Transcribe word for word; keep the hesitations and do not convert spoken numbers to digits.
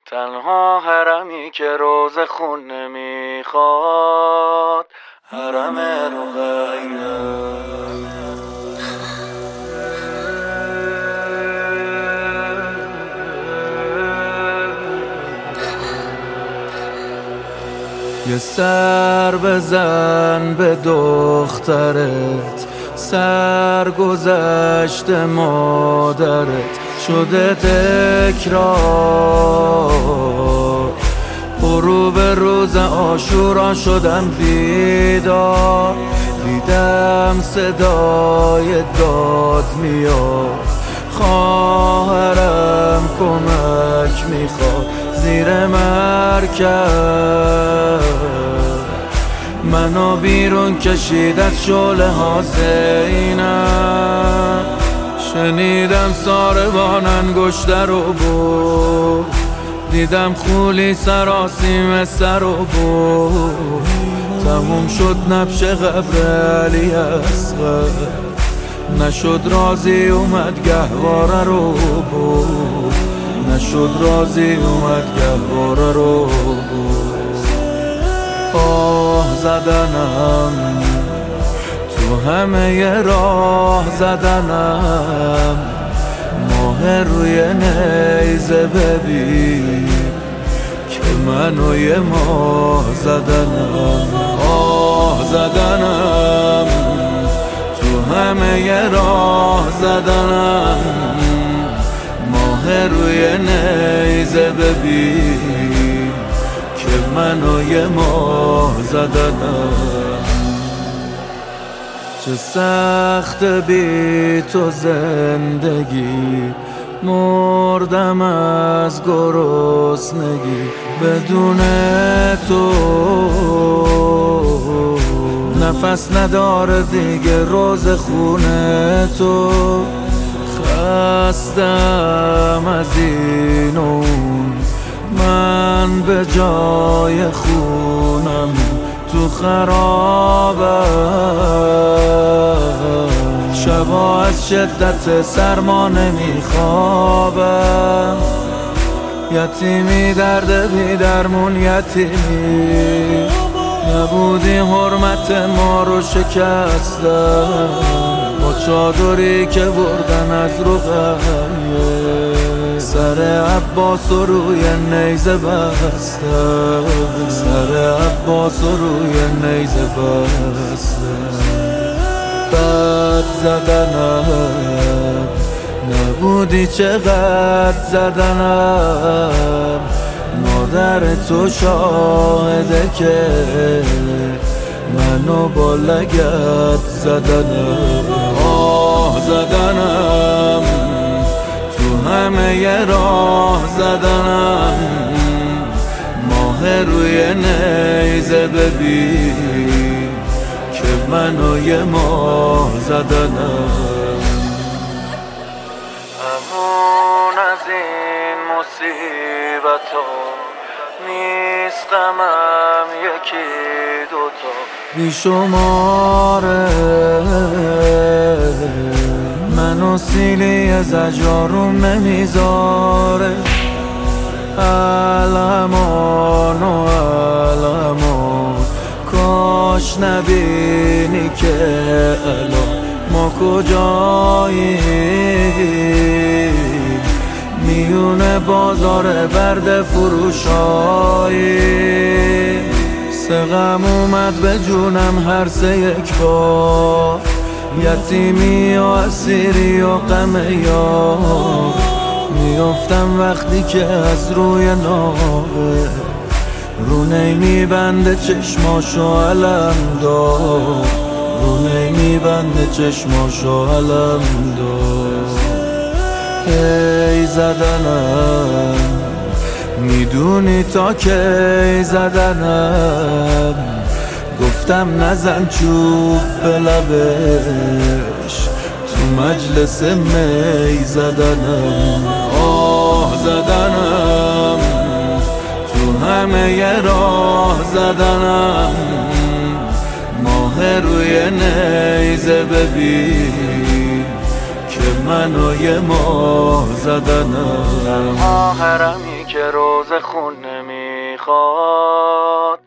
تنها حرمی که روز خون نمیخواد حرم رقیه. یه سر بزن به دخترت، سرگذشت مادرت شده تکرار. غروب روز عاشورا شدم بیدار، دیدم صدای داد میاد. خواهرم کمک میخواد زیر مرکب، منو بیرون کشید از شعله ها زینب. شنیدم ساربان انگشتر رو بود، دیدم خولی سراسیم سر رو بود. تموم شد نبش قبر علی اصغر، نشد راضی اومد گهواره رو بود. نشد راضی اومد گهواره رو بود. آه زدنم تو همه راه زدنم، ماه روی نیزه ببین که منو یه ماه زدنم. آه زدنم تو همه راه زدنم، ماه روی نیزه ببین که منو یه ماه زدنم. چه سخت بی تو زندگی، مردم از گرسنگی بدون تو. نفس نداره دیگه روز خونه تو. خستم از این اون، من به جای خونم تو خرابم. شبا از شدت سرما نمیخوابم، یتیمی درد بی درمون یتیمی. نبودی حرمت ما رو شکستم، با چادری که بردن از رقیه. سر عباس روی نیزه بستم، سر عباس روی نیزه بستم. بد زدنم نبودی چقدر زدنم، مادر تو شاهده که منو با لگد زدنم. آه زدنم تو همه راه زدنم، ماه روی نیزه ببین که منو یه ماه زدنم. امون از این مصیبتا نیست غمم یکی دوتا بیشماره. منو سیلی زجارون نمیذاره. الهمان و الهمان کاش نبینی که الان ما کجاییم. میونه بازار برد فروشایی، سه غم اومد به جونم هر سه یک بار. یتیمی و اسیری و غم یار، میافتم وقتی که از روی ناقه رونه میبنده چشماشو علم دار. رونه میبنده چشماشو علم دار. ای زدنم میدونی تا کی زدنم، گفتم نزن چوب به لبش تو مجلس می زدنم. آه زدنم تو همه راه زدنم، ماه روی نیزه ببین که منو یه ماه زدنم. تنها حرمی که روز خون نمیخواد